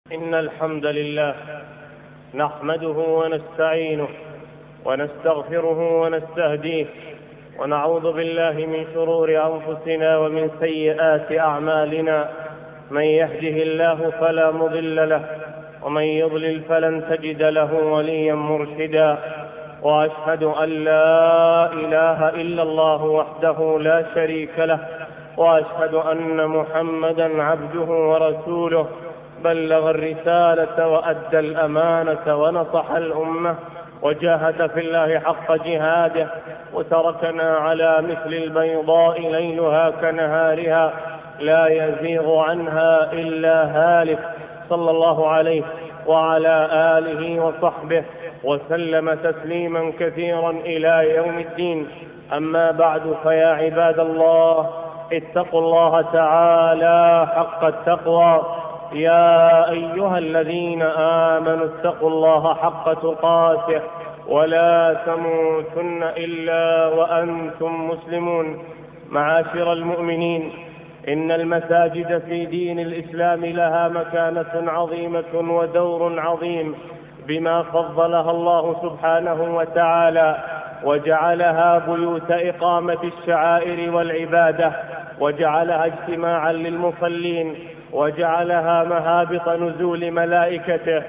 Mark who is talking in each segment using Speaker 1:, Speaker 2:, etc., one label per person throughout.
Speaker 1: إن الحمد لله نحمده ونستعينه ونستغفره ونستهديه، ونعوذ بالله من شرور أنفسنا ومن سيئات أعمالنا. من يهده الله فلا مضل له، ومن يضلل فلن تجد له وليا مرشدا. وأشهد أن لا إله إلا الله وحده لا شريك له، وأشهد أن محمدا عبده ورسوله، بلغ الرسالة وأدى الأمانة ونصح الأمة، وجاهد في الله حق جهاده، وتركنا على مثل البيضاء ليلها كنهارها لا يزيغ عنها إلا هالك، صلى الله عليه وعلى آله وصحبه وسلم تسليما كثيرا إلى يوم الدين. أما بعد، فيا عباد الله، اتقوا الله تعالى حق التقوى. يا أيها الذين آمنوا اتقوا الله حق تقاته، ولا تموتن إلا وأنتم مسلمون. معاشر المؤمنين، إن المساجد في دين الإسلام لها مكانة عظيمة ودور عظيم، بما فضلها الله سبحانه وتعالى وجعلها بيوت إقامة الشعائر والعبادة، وجعلها اجتماعا للمصلين، وجعلها مهابط نزول ملائكته،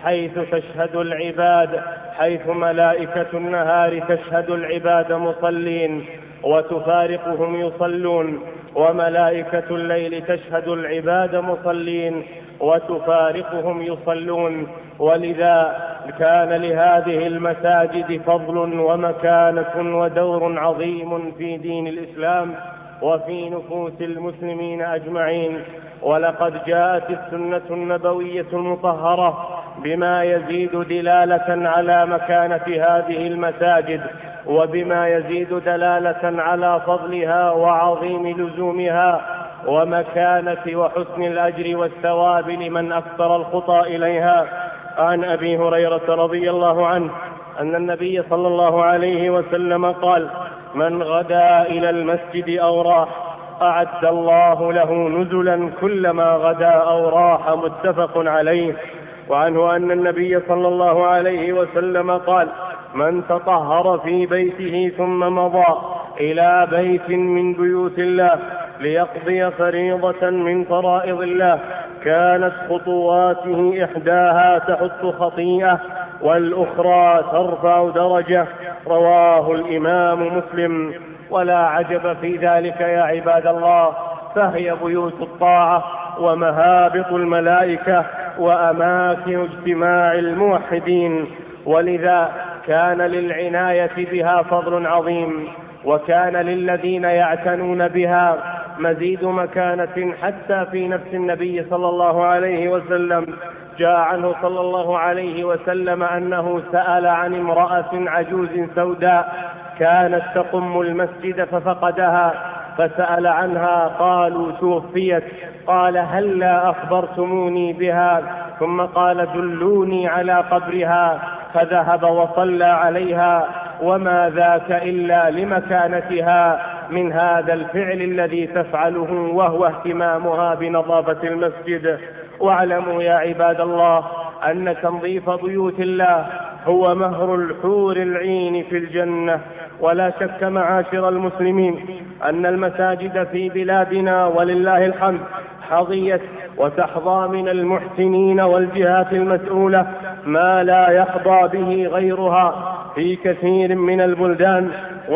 Speaker 1: حيث ملائكة النهار تشهد العباد مصلين وتفارقهم يصلون، وملائكة الليل تشهد العباد مصلين وتفارقهم يصلون. ولذا كان لهذه المساجد فضل ومكانة ودور عظيم في دين الإسلام وفي نفوس المسلمين أجمعين. ولقد جاءت السنة النبوية المطهرة بما يزيد دلالة على مكانة هذه المساجد، وبما يزيد دلالة على فضلها وعظيم لزومها ومكانة وحسن الأجر والثواب لمن أكثر الخطى إليها. عن أبي هريرة رضي الله عنه أن النبي صلى الله عليه وسلم قال: من غدا إلى المسجد أو راح أعد الله له نزلا كلما غدا أو راح. متفق عليه. وعنه أن النبي صلى الله عليه وسلم قال: من تطهر في بيته ثم مضى إلى بيت من بيوت الله ليقضي فريضة من فرائض الله، كانت خطواته إحداها تحط خطيئة والأخرى ترفع درجة. رواه الإمام مسلم. ولا عجب في ذلك يا عباد الله، فهي بيوت الطاعة ومهابط الملائكة وأماكن اجتماع الموحدين، ولذا كان للعناية بها فضل عظيم، وكان للذين يعتنون بها مزيد مكانة حتى في نفس النبي صلى الله عليه وسلم. جاء عنه صلى الله عليه وسلم أنه سأل عن امرأة عجوز سوداء كانت تقم المسجد ففقدها، فسأل عنها، قالوا توفيت. قال: هلا أخبرتموني بها؟ ثم قال: دلوني على قبرها. فذهب وصلى عليها، وما ذاك إلا لمكانتها من هذا الفعل الذي تفعله، وهو اهتمامها بنظافة المسجد. واعلموا يا عباد الله أن تنظيف بيوت الله هو مهر الحور العين في الجنة. ولا شك معاشر المسلمين أن المساجد في بلادنا ولله الحمد حظيت وتحظى من المحسنين والجهات المسؤولة ما لا يحظى به غيرها في كثير من البلدان،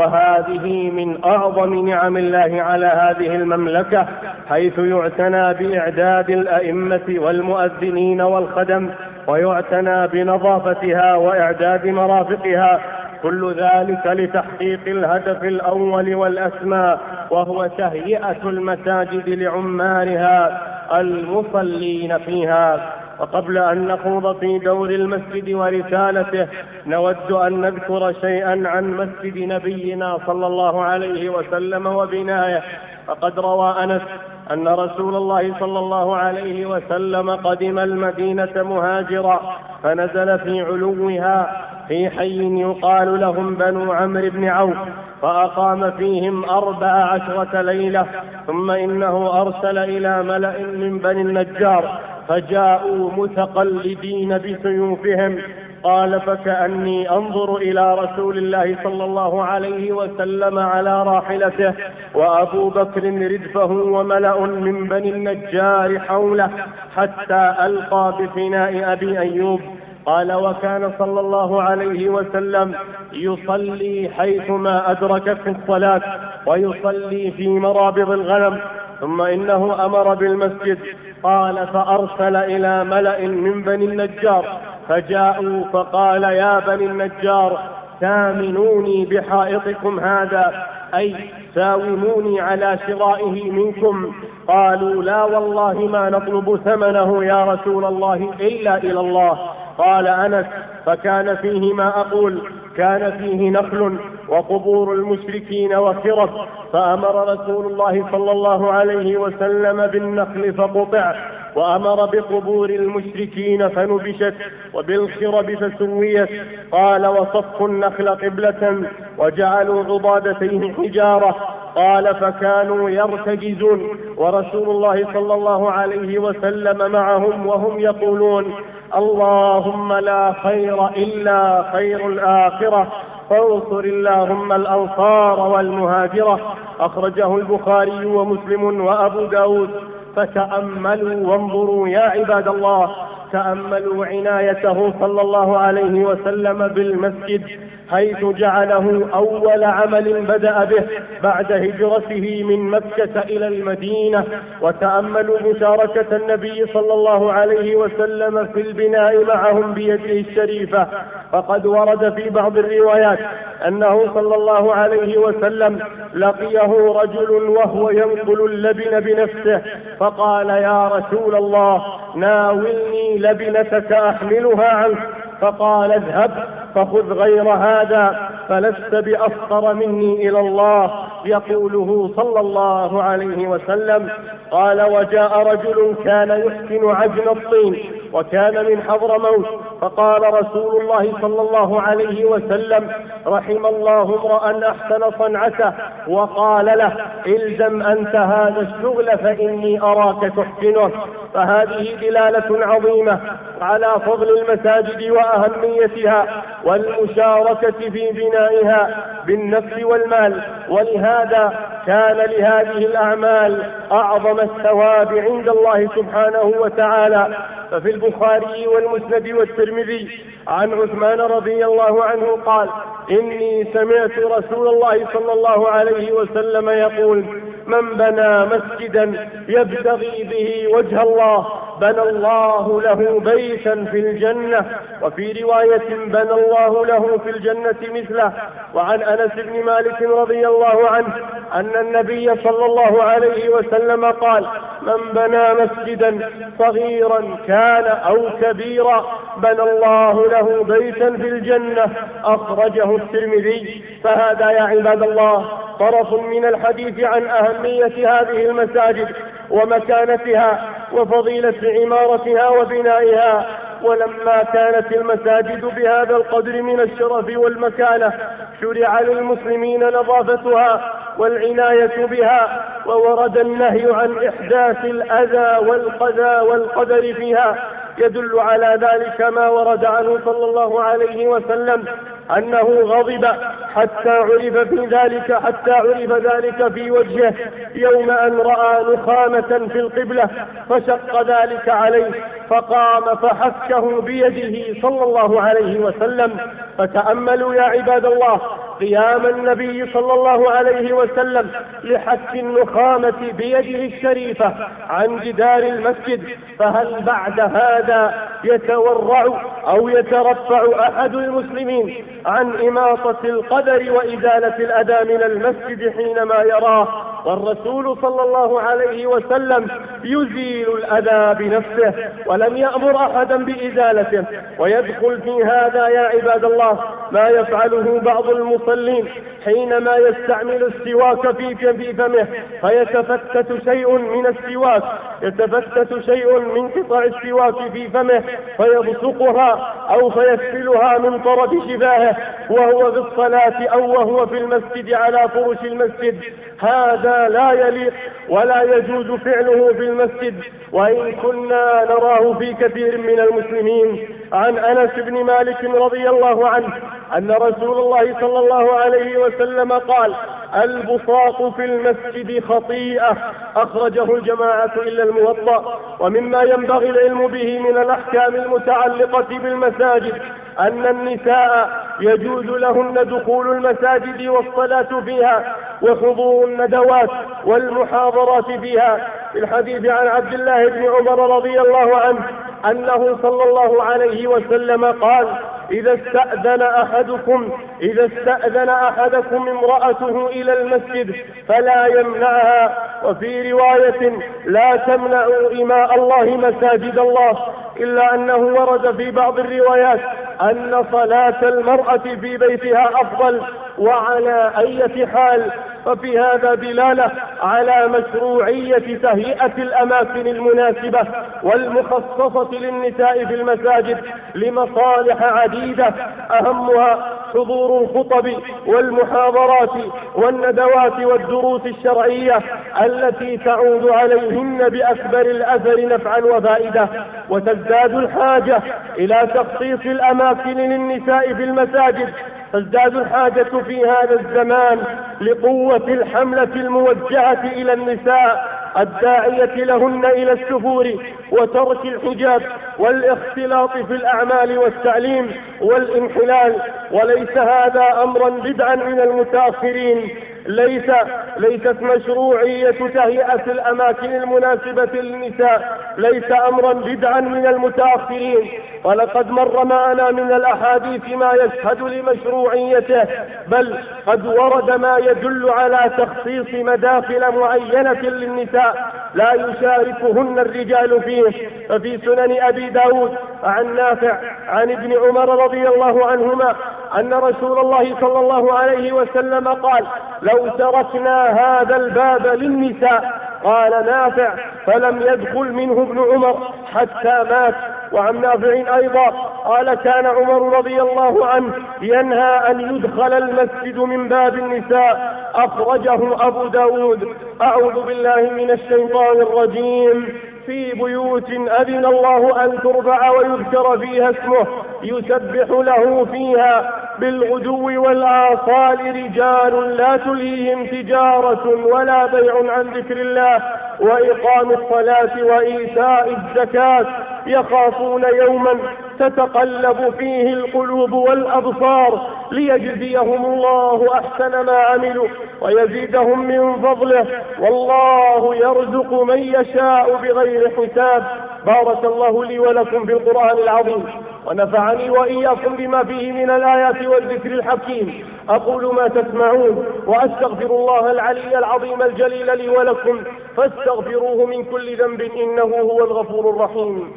Speaker 1: وهذه من أعظم نعم الله على هذه المملكة، حيث يعتنى بإعداد الأئمة والمؤذنين والخدم، ويعتنى بنظافتها وإعداد مرافقها، كل ذلك لتحقيق الهدف الأول والأسمى، وهو تهيئة المساجد لعمارها المصلين فيها. وقبل أن نخوض في دور المسجد ورسالته، نود أن نذكر شيئا عن مسجد نبينا صلى الله عليه وسلم وبنايه. فقد روى أنس أن رسول الله صلى الله عليه وسلم قدم المدينة مهاجرا، فنزل في علوها في حي يقال لهم بنو عمرو بن عوف، فأقام فيهم 14 ليلة، ثم إنه أرسل إلى ملأ من بني النجار فجاءوا متقلدين بسيوفهم. قال: فكأني أنظر إلى رسول الله صلى الله عليه وسلم على راحلته، وأبو بكر ردفه وملأ من بني النجار حوله، حتى ألقى بفناء أبي أيوب. قال: وكان صلى الله عليه وسلم يصلي حيثما أدركته الصلاة، ويصلي في مرابض الغنم، ثم إنه أمر بالمسجد. قال: فأرسل إلى ملأ من بني النجار فجاءوا فقال: يا بني النجار، ثامنوني بحائطكم هذا، أي ساوموني على شرائه منكم. قالوا: لا والله ما نطلب ثمنه يا رسول الله إلا إلى الله. قال أنس: فكان فيه ما أقول، كان فيه نخل وقبور المشركين وخرب، فأمر رسول الله صلى الله عليه وسلم بالنخل فقطع، وأمر بقبور المشركين فنبشت، وبالخرب فسويت. قال: وصفوا النخل قبلة، وجعلوا عضادتيه حجارة. قال: فكانوا يرتجزون، ورسول الله صلى الله عليه وسلم معهم، وهم يقولون: اللهم لا خير إلا خير الآخرة، فانصر اللهم الأنصار والمهاجرة. أخرجه البخاري ومسلم وأبو داود. فتأملوا وانظروا يا عباد الله، تأملوا عنايته صلى الله عليه وسلم بالمسجد، حيث جعله أول عمل بدأ به بعد هجرته من مكة إلى المدينة. وتأملوا مشاركة النبي صلى الله عليه وسلم في البناء معهم بيده الشريفة، فقد ورد في بعض الروايات أنه صلى الله عليه وسلم لقيه رجل وهو ينقل اللبن بنفسه، فقال: يا رسول الله، ناولني لبنتك أحملها عنك. فقال: اذهب فخذ غير هذا، فلست بأفقر مني إلى الله، يقوله صلى الله عليه وسلم. قال: وجاء رجل كان يحسن عجن الطين، وكان من حضرموت، فقال رسول الله صلى الله عليه وسلم: رحم الله امرأ أحسن صنعته، وقال له: الزم أنت هذا الشغل فإني أراك تحسنه. فهذه دلالة عظيمة على فضل المساجد وأهميتها والمشاركة في بنائها بالنفس والمال، ولهذا كان لهذه الأعمال أعظم الثواب عند الله سبحانه وتعالى. ففي البخاري والمسند والترمذي عن عثمان رضي الله عنه قال: إني سمعت رسول الله صلى الله عليه وسلم يقول: من بنى مسجدا يبتغي به وجه الله بنى الله له بيتا في الجنة. وفي رواية: بنى الله له في الجنة مثله. وعن أنس بن مالك رضي الله عنه أن النبي صلى الله عليه وسلم قال: من بنى مسجدا صغيرا كان أو كبيرا بنى الله له بيتا في الجنة. أخرجه الترمذي. فهذا يا عباد الله طرف من الحديث عن أهمية هذه المساجد ومكانتها وفضيلة عمارتها وبنائها. ولما كانت المساجد بهذا القدر من الشرف والمكانة، شرع للمسلمين نظافتها والعناية بها، وورد النهي عن إحداث الأذى والقذى والقدر فيها. يدل على ذلك ما ورد عنه صلى الله عليه وسلم أنه غضب حتى عرف ذلك في وجهه يوم أن رأى نخامة في القبلة، فشق ذلك عليه، فقام فحكه بيده صلى الله عليه وسلم. فتأملوا يا عباد الله قيام النبي صلى الله عليه وسلم لحك النخامة بيده الشريفة عن جدار المسجد. فهل بعد هذا يتورع أو يترفع أحد المسلمين عن إماطة القدر وإزالة الأذى من المسجد حينما يراه؟ والرسول صلى الله عليه وسلم يزيل الأذى بنفسه ولم يأمر أحدا بإزالته. ويدخل في هذا يا عباد الله ما يفعله بعض المصلين حينما يستعمل السواك في فمه، فيتفتت شيء من السواك، يتفتت شيء من قطع السواك في فمه فيبصقها أو فيسفلها من طرف شفاهه وهو في الصلاة أو وهو في المسجد على فرش المسجد. هذا لا يليق ولا يجوز فعله في المسجد، وإن كنا نراه في كثير من المسلمين. عن أنس بن مالك رضي الله عنه أن رسول الله صلى الله عليه وسلم قال: البصاق في المسجد خطيئة، أخرجه الجماعة إلا الموطأ. ومما ينبغي العلم به من الأحكام المتعلقة بالمساجد أن النساء يجوز لهن دخول المساجد والصلاة فيها وحضور الندوات والمحاضرات فيها. في الحديث عن عبد الله بن عمر رضي الله عنه أنه صلى الله عليه وسلم قال: إذا استأذن أحدكم امرأته إلى المسجد فلا يمنعها. وفي رواية: لا تمنعوا إماء الله مساجد الله. إلا أنه ورد في بعض الروايات أن صلاة المرأة في بيتها أفضل. وعلى أي حال ففي هذا دلالة على مشروعية تهيئة الأماكن المناسبة والمخصصة للنساء في المساجد لمصالح عديدة، أهمها حضور الخطب والمحاضرات والندوات والدروس الشرعية التي تعود عليهن بأكبر الأثر نفعا وفائدة. وتزداد الحاجة إلى تخصيص الأماكن للنساء في المساجد، تزداد الحاجة في هذا الزمان لقوة الحملة الموجهة إلى النساء الداعية لهن إلى السفور وترك الحجاب والاختلاط في الأعمال والتعليم والانحلال. وليس هذا أمرا بدعا من المتأخرين، ليست مشروعية تهيئة الأماكن المناسبة للنساء ليس أمرا بدعا من المتأخرين، ولقد مر معنا من الأحاديث ما يشهد لمشروعيته، بل قد ورد ما يدل على تخصيص مداخل معينة للنساء لا يشاركهن الرجال فيه. ففي سنن أبي داود عن نافع عن ابن عمر رضي الله عنهما أن رسول الله صلى الله عليه وسلم قال: لو تركنا هذا الباب للنساء. قال نافع: فلم يدخل منه ابن عمر حتى مات. وعن نافع أيضا قال: كان عمر رضي الله عنه ينهى أن يدخل المسجد من باب النساء. أخرجه أبو داود. أعوذ بالله من الشيطان الرجيم. في بيوت أذن الله أن ترفع ويذكر فيها اسمه يسبح له فيها بالغدو والآصال رجال لا تلهيهم تجارة ولا بيع عن ذكر الله وإقام الصلاة وإيتاء الزكاة يخافون يوما تتقلب فيه القلوب والأبصار ليجزيهم الله أحسن ما عملوا ويزيدهم من فضله والله يرزق من يشاء بغير حساب. بارك الله لي ولكم بالقرآن العظيم ونفعني وإياكم بما فيه من الآيات والذكر الحكيم. أقول ما تسمعون وأستغفر الله العلي العظيم الجليل لي ولكم فاستغفروه من كل ذنب إنه هو الغفور الرحيم.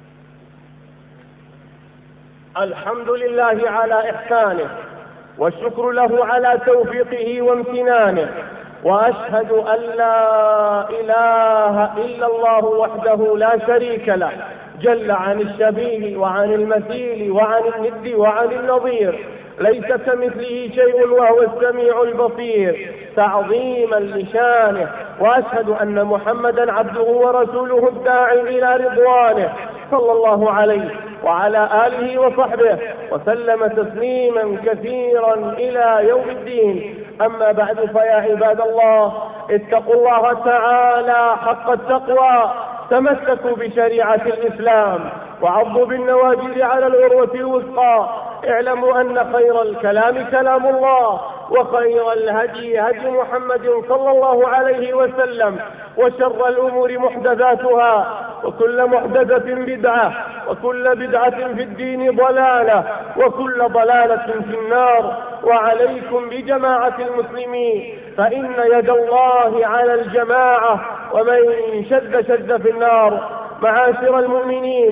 Speaker 1: الحمد لله على إحسانه والشكر له على توفيقه وامتنانه، وأشهد أن لا إله إلا الله وحده لا شريك له جل عن الشبيه وعن المثيل وعن الند وعن النظير، ليس كمثله شيء وهو السميع البصير تعظيما لشانه. وأشهد أن محمدا عبده ورسوله الداعي إلى رضوانه صلى الله عليه وعلى آله وصحبه وسلم تسليما كثيرا إلى يوم الدين. أما بعد، فيا عباد الله اتقوا الله تعالى حق التقوى، تمسكوا بشريعة الإسلام وعضوا بالنواجذ على العروة الوثقى. اعلموا أن خير الكلام كلام الله وخير الهدي هدي محمد صلى الله عليه وسلم، وشر الأمور محدثاتها وكل محدثة بدعة وكل بدعة في الدين ضلالة وكل ضلالة في النار. وعليكم بجماعة المسلمين فإن يد الله على الجماعة ومن شد في النار. معاشر المؤمنين،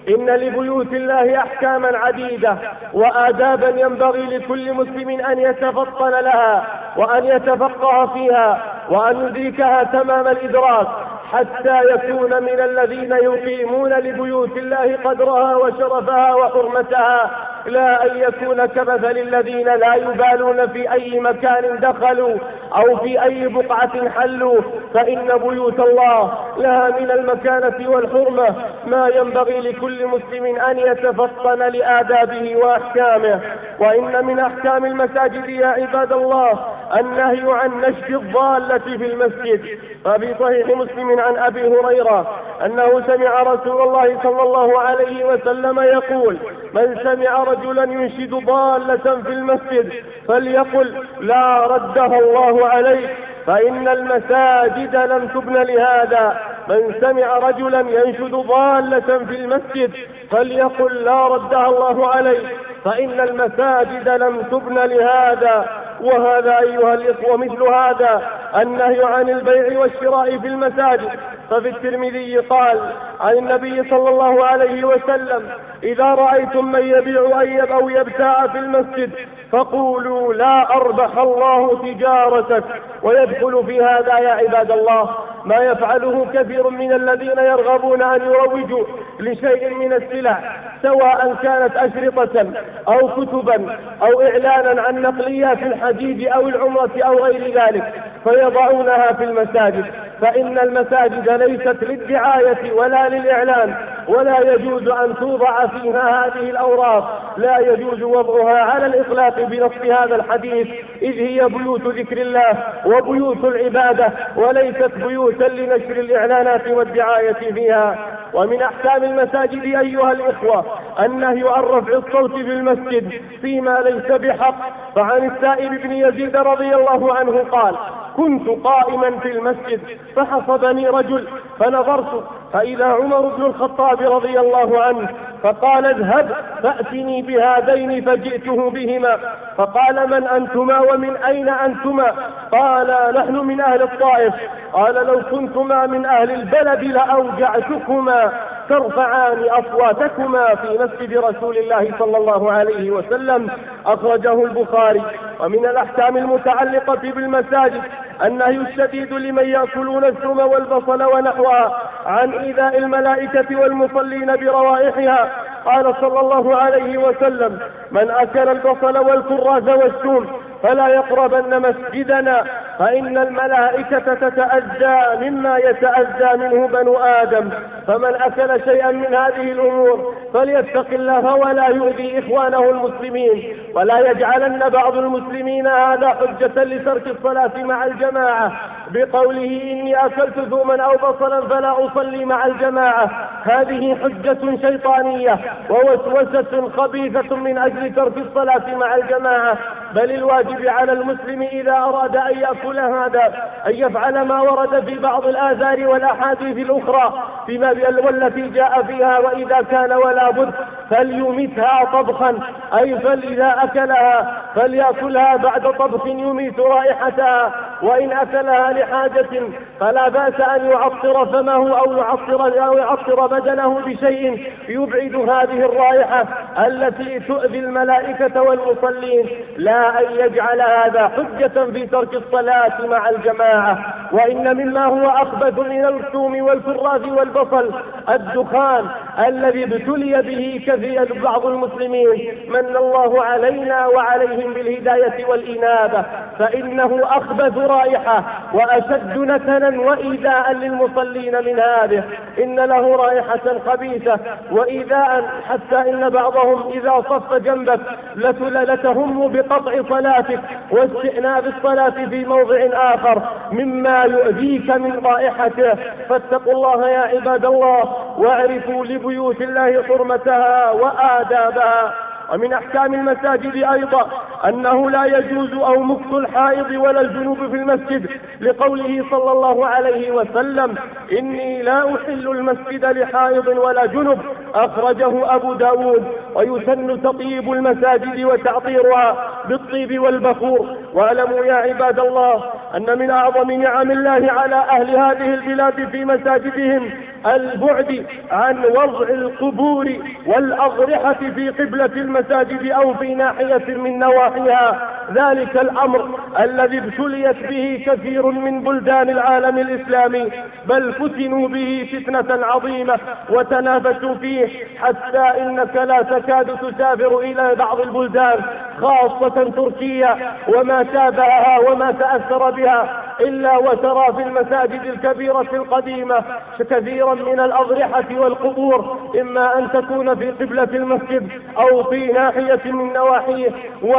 Speaker 1: إن لبيوت الله أحكاما عديدة وآدابا ينبغي لكل مسلم أن يتفطن لها وأن يتفقه فيها وأن يدركها تمام الإدراك حتى يكون من الذين يقيمون لبيوت الله قدرها وشرفها وحرمتها، لا أن يكون كمثل الذين لا يبالون في أي مكان دخلوا أو في أي بقعة حلوا، فإن بيوت الله لها من المكانة والحرمة ما ينبغي لكل مسلم أن يتفطن لآدابه وأحكامه. وإن من أحكام المساجد يا عباد الله النهي عن نشر الضالة في المسجد. ففي صحيح مسلم عن أبي هريرة أنه سمع رسول الله صلى الله عليه وسلم يقول: من سمع رجلا ينشد ضالة في المسجد فليقل لا ردها الله عليه، فإن المساجد لم تبن لهذا. من سمع رجلا ينشد ضالة في المسجد فليقل لا ردها الله عليه، فإن المساجد لم تبن لهذا. وهذا أيها الإخوة مثل هذا النهي عن البيع والشراء في المساجد. ففي الترمذي قال عن النبي صلى الله عليه وسلم: إذا رأيتم من يبيع أو يبتاع في المسجد فقولوا لا أربح الله تجارتك. ويدخل في هذا يا عباد الله ما يفعله كثير من الذين يرغبون أن يروجوا لشيء من السلع، سواء كانت أشرطة أو كتبا أو إعلانا عن نقليات الحديد أو العمرة أو غير ذلك، فيضعونها في المساجد. فإن المساجد ليست للدعاية ولا للإعلان، ولا يجوز أن توضع فيها هذه الأوراق، لا يجوز وضعها على الإطلاق بنص هذا الحديث، إذ هي بيوت ذكر الله وبيوت العبادة وليست بيوتا لنشر الإعلانات والدعاية فيها. ومن أحكام المساجد أيها الإخوة النهي عن رفع الصوت في المسجد فيما ليس بحق. فعن السائب بن يزيد رضي الله عنه قال: كنت قائما في المسجد فحصبني رجل فنظرت فإذا عمر بن الخطاب رضي الله عنه، فقال: اذهب فأتني بهذين، فجئته بهما. فقال: من أنتما ومن أين أنتما؟ قال: نحن من أهل الطائف. قال: لو كنتما من أهل البلد لأوجعتكما ترفعان أصواتكما في مسجد رسول الله صلى الله عليه وسلم. أخرجه البخاري. ومن الأحكام المتعلقة بالمساجد النهي الشديد لمن يأكلون الثوم والبصل ونحوها عن إيذاء الملائكة والمصلين بروائحها. قال صلى الله عليه وسلم: من أكل البصل والكراز والثوم فلا يقربن مسجدنا، فإن الملائكة تتأذى مما يتأذى منه بنو آدم. فمن أكل شيئا من هذه الأمور فليتق الله ولا يؤذي إخوانه المسلمين، ولا يجعلن بعض المسلمين هذا حجة لترك الصلاة مع الجماعة بقوله: إني أكلت ثوما أو بصلا فلا أصلي مع الجماعة. هذه حجة شيطانية ووسوسة خبيثة من أجل ترك الصلاة مع الجماعة. بل الواجب على المسلم إذا أراد أن يأكل هذا أن يفعل ما ورد في بعض الآثار والأحاديث الأخرى والتي جاء فيها، وإذا كان ولا بد فليمتها طبخا، أي فإذا أكلها فليأكلها بعد طبخ يميت رائحتها. وإن أكلها لحاجة فلا بأس أن يعطر فمه أو يعطر بدنه بشيء يبعد هذه الرائحة التي تؤذي الملائكة والمصلين، لا أن يجعل هذا حجة في ترك الصلاة مع الجماعة. وإن مما هو أخبث من الثوم والكراث والبصل الدخان الذي ابتلي به كثير بعض المسلمين، من الله علينا وعليهم بالهداية والإنابة، فإنه أخبث رائحة وأشد نتنا وإيذاء للمصلين من هذه. إن له رائحة خبيثة وإيذاء، حتى إن بعضهم إذا صف جنبك لتهم بقطع صلاتك واستئناف الصلاة في موضع آخر مما يؤذيك من رائحته. فاتقوا الله يا عباد الله واعرفوا لبيوت الله حرمتها وآدابها. ومن أحكام المساجد أيضا أنه لا يجوز أو مكث الحائض ولا الجنوب في المسجد، لقوله صلى الله عليه وسلم: إني لا أحل المسجد لحائض ولا جنب. أخرجه أبو داود. ويسن تطيب المساجد وتعطيرها بالطيب والبخور. واعلموا يا عباد الله أن من أعظم نعم الله على أهل هذه البلاد في مساجدهم البعد عن وضع القبور والأضرحة في قبلة المساجد أو في ناحية من نواحيها. ذلك الأمر الذي ابتليت به كثير من بلدان العالم الإسلامي، بل فتنوا به فتنة عظيمة وتنافسوا فيه، حتى إنك لا تكاد تسافر إلى بعض البلدان خاصة تركيا وما شابهها وما تأثر بها إلا وترى في المساجد الكبيرة القديمة كثيرا من الأضرحة والقبور، إما أن تكون في قبلة المسجد أو في ناحية من نواحيه،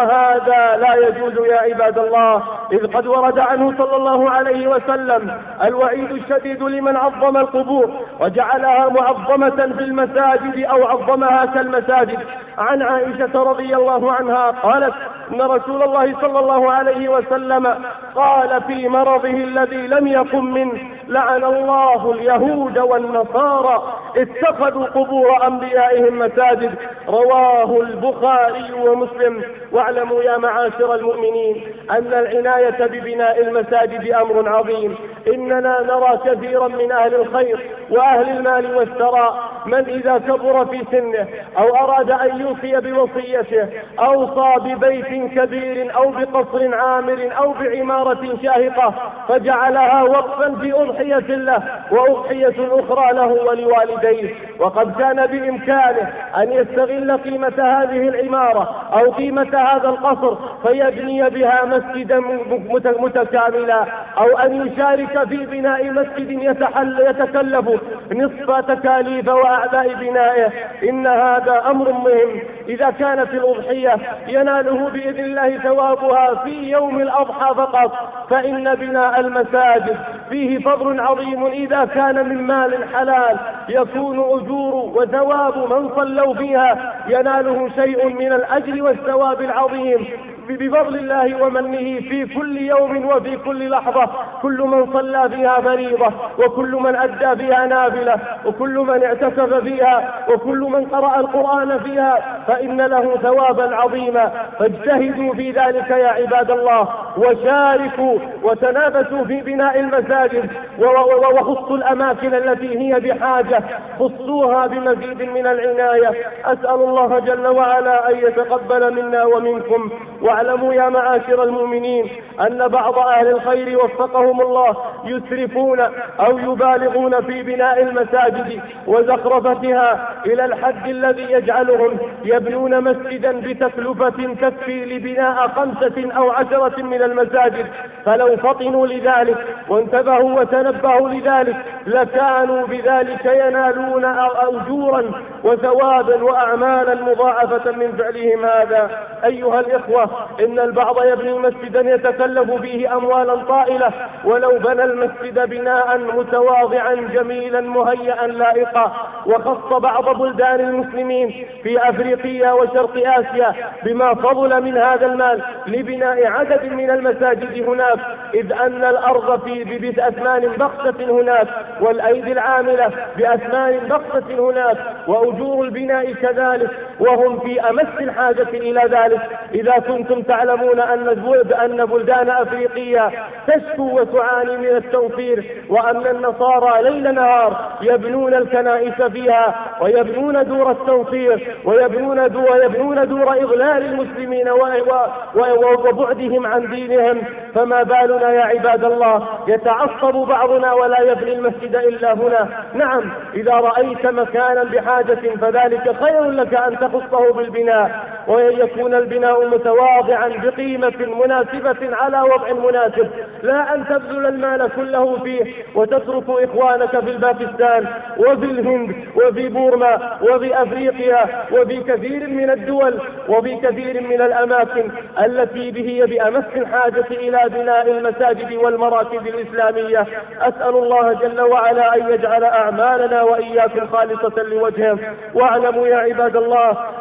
Speaker 1: وهذا لا يجوز يا عباد الله، إذ قد ورد عنه صلى الله عليه وسلم الوعيد الشديد لمن عظم القبور وجعلها معظمة في المساجد أو عظمها كالمساجد. عن عائشة رضي الله عنها قالت إن رسول الله صلى الله عليه وسلم قال في مرضه الذي لم يقم منه: لعن الله اليهود والنصارى اتخذوا قبور أنبيائهم مساجد. رواه البخاري ومسلم. واعلموا يا معاشر المؤمنين أن العناية ببناء المساجد أمر عظيم. إننا نرى كثيرا من أهل الخير وأهل المال والثراء من إذا كبر في سنه أو أراد أن يوصي بوصيته أوصى ببيت كبير أو بقصر عامر أو بعمارة شاهقة فجعلها وقفا في أضحية له وأضحية أخرى له ولوالديه، وقد كان بإمكانه أن يستغل قيمة هذه العمارة أو قيمة هذا القصر فيبني بها مسجدا متكاملا، أو أن يشارك في بناء مسجد يتكلف نصف تكاليف وأعباء بنائه. إن هذا أمر مهم. إذا كانت الأضحية يناله بإذن الله ثوابها في يوم الأضحى فقط، فإن بناء المساجد فيه فضل عظيم. إذا كان من مال حلال يكون أجور وثواب من صلوا فيها يناله شيء من الأجر والثواب العظيم بفضل الله ومنه في كل يوم وفي كل لحظة. كل من صلى فيها فريضة، وكل من أدى فيها نافلة، وكل من اعتكف فيها، وكل من قرأ القرآن فيها فإن له ثوابا عظيما. فاجتهدوا في ذلك يا عباد الله، وشاركوا وتنافسوا في بناء المساجد، وخصوا الأماكن التي هي بحاجة خصوها بمزيد من العناية. أسأل الله جل وعلا أن يتقبل منا ومنكم. واعلموا يا معاشر المؤمنين أن بعض أهل الخير وفقهم الله يسرفون أو يبالغون في بناء المساجد وزخرفتها إلى الحد الذي يجعلهم يبنون مسجدا بتكلفة تكفي لبناء 5 أو 10 من المساجد. فلو فطنوا لذلك وانتبهوا وتنبهوا لذلك لكانوا بذلك ينالون أجورا وثوابا وأعمالا مضاعفة من فعلهم هذا. أيها الإخوة، إن البعض يبني مسجدا يتكلف فيه أموالا طائلة، ولو بنى المسجد بناء متواضعا جميلا مهيئا لائقا. وخص بعض بلدان المسلمين في أفريقيا وشرق آسيا بما فضل من هذا المال لبناء عدد من المساجد هناك، إذ أن الأرض بأثمان بخسة هناك، والأيدي العاملة بأثمان بخسة هناك، وأجور البناء كذلك، وهم في أمس الحاجة إلى ذلك. إذا كنتم تعلمون أن بلدان أفريقيا تشكو وتعاني من التوفير، وأن النصارى ليل نهار يبنون الكنائس فيها ويبنون دور التوفير ويبنون دور إضلال المسلمين وبعدهم عن دينهم، فما بالنا يا عباد الله يتعصب بعضنا ولا يبني المسجد إلا هنا؟ نعم، إذا رأيت مكانا بحاجة فذلك خير لك أن تخصه بالبناء، ويكون البناء متواضعا بقيمة مناسبة على وضع مناسب، لا أن تبذل المال كله فيه وتترك إخوانك في الباكستان وفي الهند وفي بورما وفي أفريقيا وفي كثير من الدول وفي كثير من الأماكن التي هي بأمس الحاجة إلى بناء المساجد والمراكز الإسلامية. أسأل الله جل وعلا أن يجعل أعمالنا وإياكم خالصة لوجهه. واعلموا يا عباد الله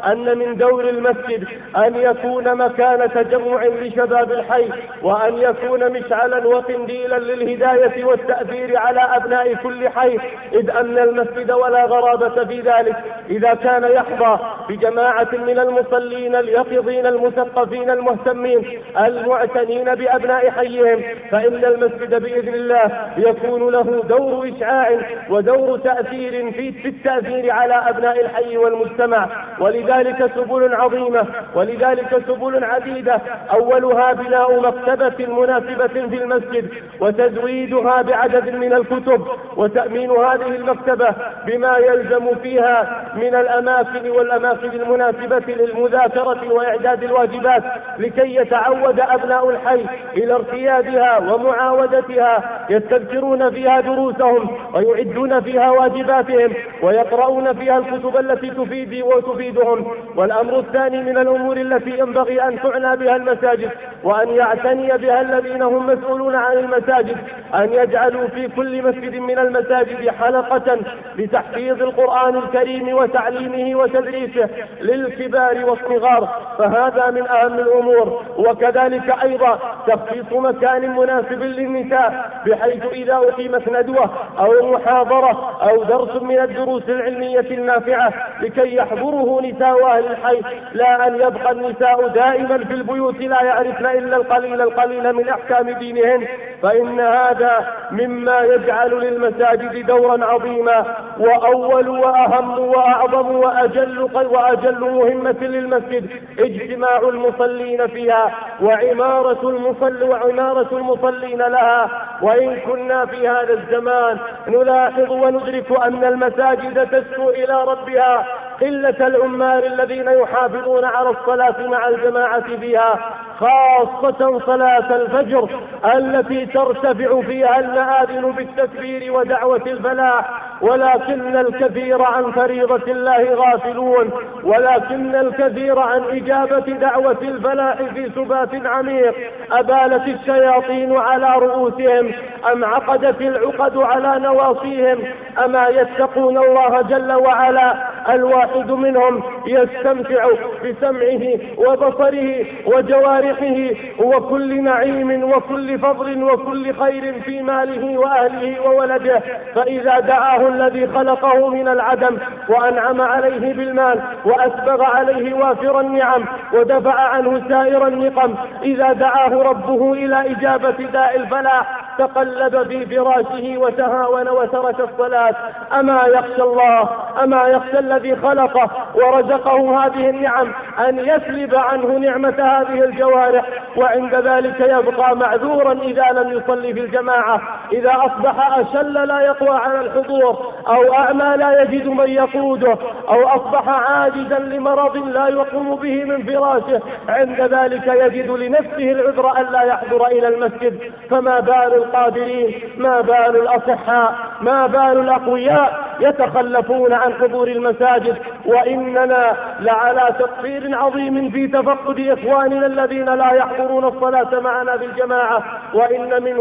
Speaker 1: أن من دور المسجد أن يكون مكان تجمع لشباب الحي، وأن يكون مشعلا وقنديلا للهداية والتأثير على أبناء كل حي، إذ أن المسجد ولا غرابة في ذلك إذا كان يحظى بجماعة من المصلين اليقظين المثقفين المهتمين المعتنين بأبناء حيهم، فإن المسجد بإذن الله يكون له دور إشعاع ودور تأثير في التأثير على أبناء الحي والمجتمع. ولذلك سبل عظيمة، ولذلك سبل عديدة، أولها بناء مكتبة مناسبة في المسجد وتزويدها بعدد من الكتب، وتأمين هذه المكتبة بما يلزم فيها من الأماكن والأماكن المناسبة للمذاكرة وإعداد الواجبات، لكي يتعود أبناء الحي إلى ارتيادها ومعاودتها، يستذكرون فيها دروسهم ويعدون فيها واجباتهم ويقرؤون فيها الكتب التي تفيدهم. والأمر الثاني من الأمور التي ينبغي أن تعنى بها المساجد وأن يعتني بها الذين هم مسؤولون عن المساجد، أن يجعلوا في كل مسجد من المساجد حلقة لتحفيظ القرآن الكريم وتعليمه وتدريسه للكبار والصغار، فهذا من أهم الأمور. وكذلك أيضا تخصيص مكان مناسب للنساء، بحيث إذا أقيمت ندوة أو محاضرة أو درس من الدروس العلمية النافعة لكي يحضره نساء أهل الحي، لا أن يبقى النساء دائما في البيوت لا يعرفن إلا القليل من أحكام دينهن، فإن هذا مما يجعل للمساجد دورا عظيما. وأول وأهم وأعظم وأجل مهمة للمسجد اجتماع المصلين فيها وعمارة المصلين لها. وإن كنا في هذا الزمان نلاحظ وندرك أن المساجد تشكو إلى ربها قلة العمال الذين يحافظون على الصلاة مع الجماعة فيها، خاصة صلاة الفجر التي ترتفع فيها المآذن بالتكبير ودعوة الفلاح، ولكن الكثير عن فريضة الله غافلون، ولكن الكثير عن إجابة دعوة الفلاح في سبات عميق. أبالت الشياطين على رؤوسهم أم عقدت العقد على نواصيهم؟ أما يتقون الله جل وعلا؟ الواحد منهم يستمتع بسمعه وبصره وجوارحه وكل نعيم وكل فضل وكل خير في ماله وأهله وولده، فإذا دعاه الذي خلقه من العدم وأنعم عليه بالمال وأسبغ عليه وافر النعم ودفع عنه سائر النقم، إذا دعاه ربه إلى إجابة داء الفلاح تقلب في فراشه وتهاون وترك الصلاة. أما يخشى الله، أما يخشى الذي خلقه ورزقه هذه النعم أن يسلب عنه نعمة هذه الجوارح، وعند ذلك يبقى معذورا إذا لم يصلي في الجماعة، إذا أصبح أشل لا يقوى على الحضور، أو أعمى لا يجد من يقوده، أو أصبح عاجزا لمرض لا يقوم به من فراشه، عند ذلك يجد لنفسه العذر أن لا يحضر إلى المسجد. فما بال القادرين، ما بال الأصحاء، ما بال الأقوياء يتخلفون عن حضور المساجد؟ وإننا لعلى تقصير عظيم في تفقد إخواننا الذين لا يحضرون الصلاة معنا بالجماعة. وإن من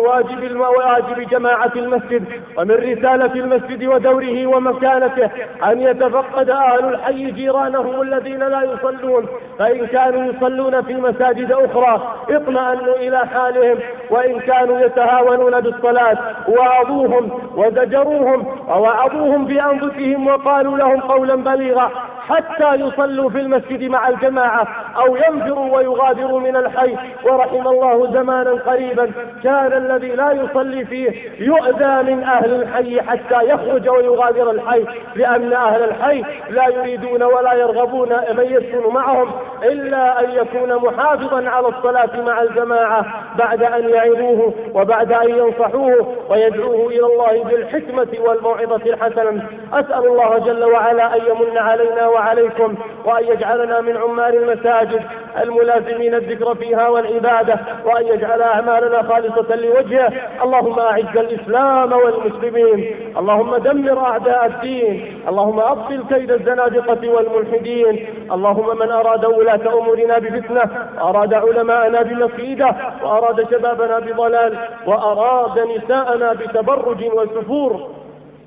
Speaker 1: واجب جماعة المسجد ومن رسالة المسجد ودوره ومكانته أن يتفقد أهل الحي جيرانهم الذين لا يصلون، فإن كانوا يصلون في مساجد أخرى اطمأنوا إلى حالهم، وإن كانوا يتهاونون بالصلاة وعظوهم وزجروهم ووعظوهم بأنفسهم وقالوا لهم قولا بليغا حتى يصلوا في المسجد مع الجماعة أو ينفروا ويغادروا من الحي. ورحم الله زمانا قريبا كان الذي لا يصلي فيه يؤذى من أهل الحي حتى يخرج ويغادر الحي، لأن أهل الحي لا يريدون ولا يرغبون من يسكن معهم إلا أن يكون محافظا على الصلاة مع الجماعة بعد أن يعظوه وبعد أن ينصحوه ويدعوه إلى الله بالحكمة والموعظة الحسنة. أسأل الله جل وعلا أن يمن علينا وعليكم وأن يجعلنا من عمار المساجد الملازمين الذكر فيها والعبادة، وأن يجعل أعمالنا خالصة لوجهه. اللهم أعز الإسلام والمسلمين، اللهم دمر أعداء الدين، اللهم أبطل كيد الزنادقة والملحدين. اللهم من أراد ولاة أمورنا بفتنة، وأراد علماءنا بمكيدة، وأراد شبابنا بضلال، وأراد نساءنا بتبرج وسفور،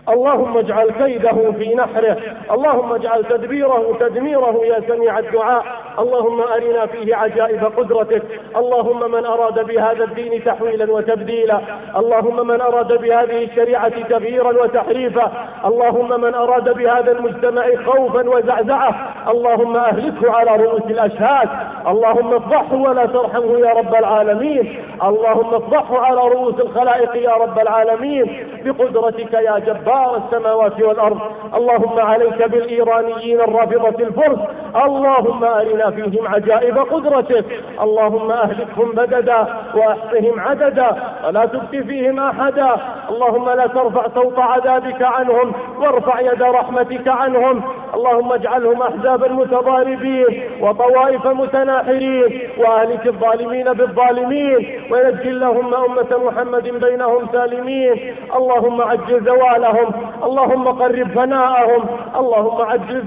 Speaker 1: اللهم اجعل كيده في نحره، اللهم اجعل تدبيره تدميره يا سميع الدعاء. اللهم أرنا فيه عجائب قدرتك. اللهم من أراد بهذا الدين تحويلا وتبديلا، اللهم من أراد بهذه الشريعة تغييرا وتحريفا، اللهم من أراد بهذا المجتمع خوفا وزعزعة، اللهم أهلكه على رؤوس الأشهاد. اللهم افضحه ولا ترحمه يا رب العالمين، اللهم افضحه على رؤوس الخلائق يا رب العالمين بقدرتك يا جبار السماوات والأرض. اللهم عليك بالإيرانيين الرافضة الفرس، اللهم أرنا فيهم عجائب قدرتك. اللهم أهلكهم بددا وأحصهم عددا ولا تبق فيهم أحدا. اللهم لا ترفع صوت عذابك عنهم وارفع يد رحمتك عنهم. اللهم اجعلهم أحزابا متضاربين وطوائف متناحرين، وأهلك الظالمين بالظالمين، ونجي اللهم أمة محمد بينهم سالمين. اللهم عجل زوالهم، اللهم قرب فناءهم، اللهم عجل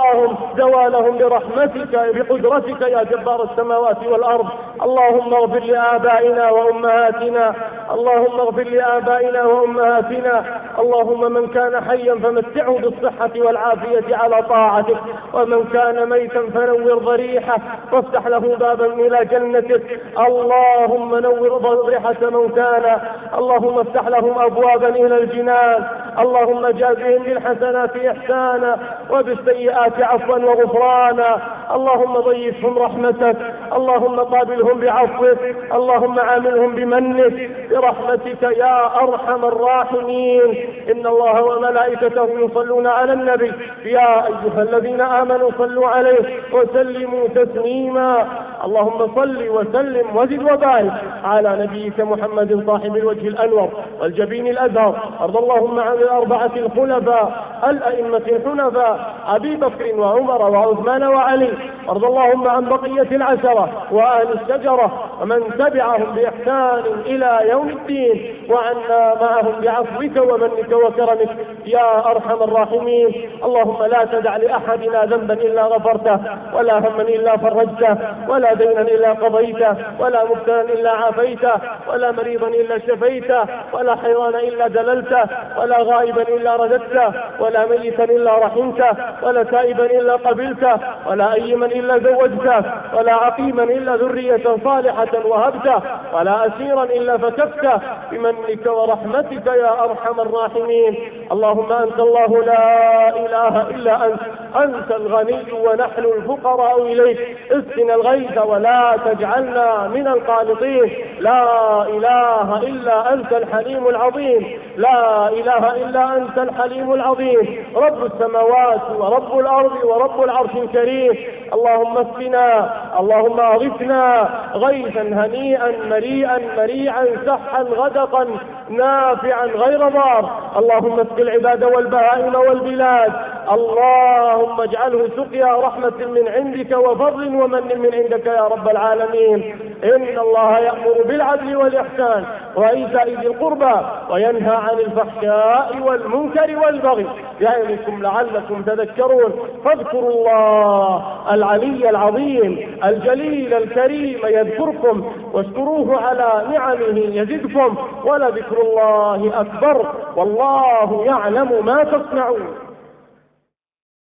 Speaker 1: زوالهم برحمتك بقدرتك يا جبار السماوات والأرض. اللهم اغفر لآبائنا وأمهاتنا، اللهم اغفر لآبائنا وأمهاتنا. اللهم من كان حيا فمتعه بالصحة والعافية على طاعتك، ومن كان ميتا فنور ضريحه وافتح له بابا إلى جنتك. اللهم نور ضريحة موتانا، اللهم افتح لهم أبوابا إلى الجنان. اللهم جازهم بالحسنات إحسانا وبالسيئات عفوا وغفرانا. اللهم ضيفهم رحمتك، اللهم قابلهم بعفوك، اللهم عاملهم بمنك برحمتك يا أرحم الراحمين. إن الله وملائكته يصلون على النبي يا أيها الذين آمنوا صلوا عليه وسلموا تسليما. اللهم صل وسلم وزد وبارك على نبيك محمد صاحب الوجه الأنور والجبين الأزهر. أرض اللهم عن الأربعة الخلفاء الأئمة الحنفاء أبي بكر وعمر وعثمان وعلي. أرض اللهم عن بقية العشرة وآل الشجرة ومن تبعهم بإحسان إلى يوم الدين، وعنا معهم بعفوك ومنك وكرمك يا أرحم الراحمين. اللهم لا تدع لأحدنا ذنبا إلا غفرته، ولا هما إلا فرجته، ولا دينا إلا قضيته، ولا مبتلا إلا عافيته، ولا مريضا إلا شفيته، ولا حيوانا إلا دللته، ولا غائبا إلا رددته، ولا ميتا إلا رحمته، ولا تائبا إلا قبلته، ولا أيما إلا زوجته، ولا عقيما إلا ذرية صالحة وهبته، ولا أسيرا إلا فكفته بمنك ورحمتك يا أرحم الراحمين. اللهم أنت الله لا إله إلا أنت الغني ونحن الفقراء إليك. اسقنا الغيث ولا تجعلنا من القانطين. لا إله إلا أنت الحليم العظيم، لا إله إلا أنت الحليم العظيم، رب السماوات ورب الأرض ورب العرش الكريم. اللهم اسقنا، اللهم أغثنا غيثا هنيئا مريئا مريعا سحا غدقا نافعا غير ضار. اللهم اسق العباد والبهائم والبلاد، اللهم اجعله سقيا رحمة من عندك وفضل ومن من عندك يا رب العالمين. إن الله يأمر بالعدل والإحسان وإيتاء ذي القربى وينهى عن الفحشاء والمنكر والبغي يعظكم لعلكم تذكرون. فاذكروا الله العلي العظيم الجليل الكريم يذكركم، واشكروه على نعمه يزدكم، ولذكر الله أكبر، والله يعلم ما تصنعون.